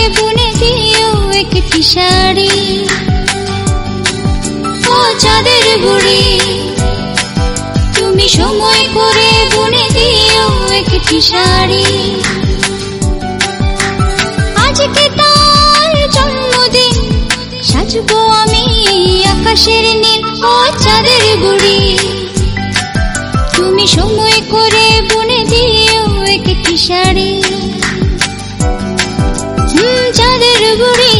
বুনে দিও একটি শাড়ি। ও চাঁদের বুড়ি তুমি সময় করে বুনে দিও একটি শাড়ি। আজকে তার জন্মদিন সাজবো আমি আকাশের নীল। ও চাঁদের বুড়ি তুমি সময় করে বুনে দিও একটি শাড়ি। চাঁদের বুড়ি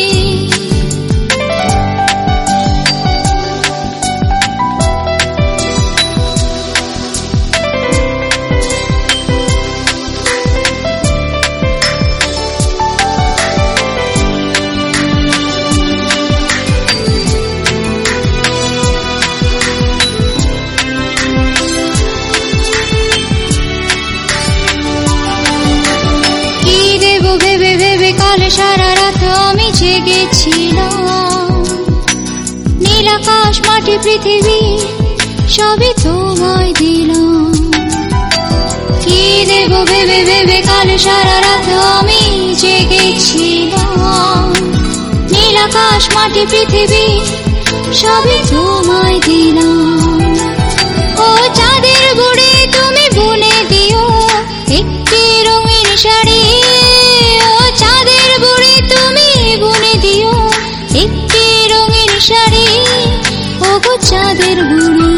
ভেবে ভেবে কাল সারা রাত আমি জেগেছিলাম। নীল আকাশ মাটি পৃথিবী সবই তোমায় দিলাম। কি দেব ভেবে ভেবে কাল সারা রাত আমি জেগেছিলাম। নীল আকাশ মাটি পৃথিবী সবই তোমায় দিলাম। ও চাঁদের বুড়ি তুমি বুনে দিও একটি রঙিন শাড়ি। চাঁদের বুড়ি তুমি বুনে দিও একটি রঙিন শাড়ি। ও গো চাঁদের বুড়ি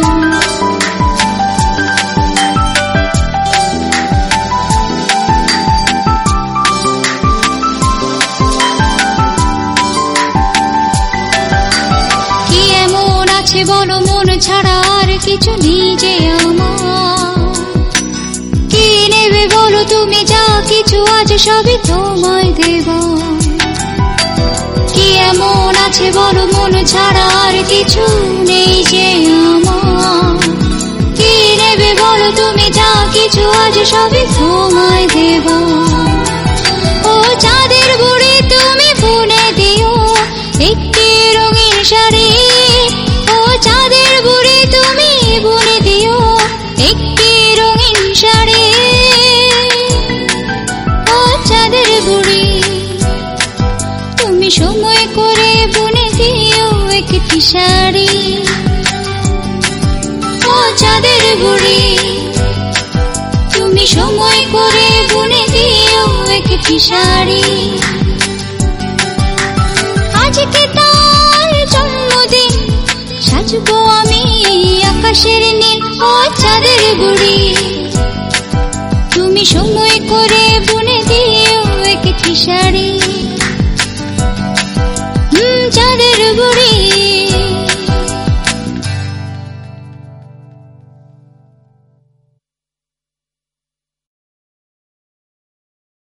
কি এমন আছে বলো মন ছাড়া আর কিছু নিজে আমার। কি নেবে বলো তুমি যা কিছু আজ সবই তোমায় দেব। কি এমন আছে বলো মন ছাড়া আর কিছু নেই যে আমার। কি নেবে বলো তুমি যা কিছু আজ সবই তোমায় দেব। ও চাঁদের বুড়ি তুমি বুনে দিও একটি রঙিন শাড়ি। ও চাঁদের বুড়ি তুমি বুনে দিও একটি রঙিন শাড়ি। ও চাঁদের বুড়ি তুমি সময় করে বুনে দিও একটি শাড়ি। ও চাঁদের বুড়ি তুমি সময় করে বুনে দিও একটি শাড়ি। আজকে তার জন্মদিন সাজবো আমি আকাশের নীল। ও চাঁদের বুড়ি তুমি সময় করে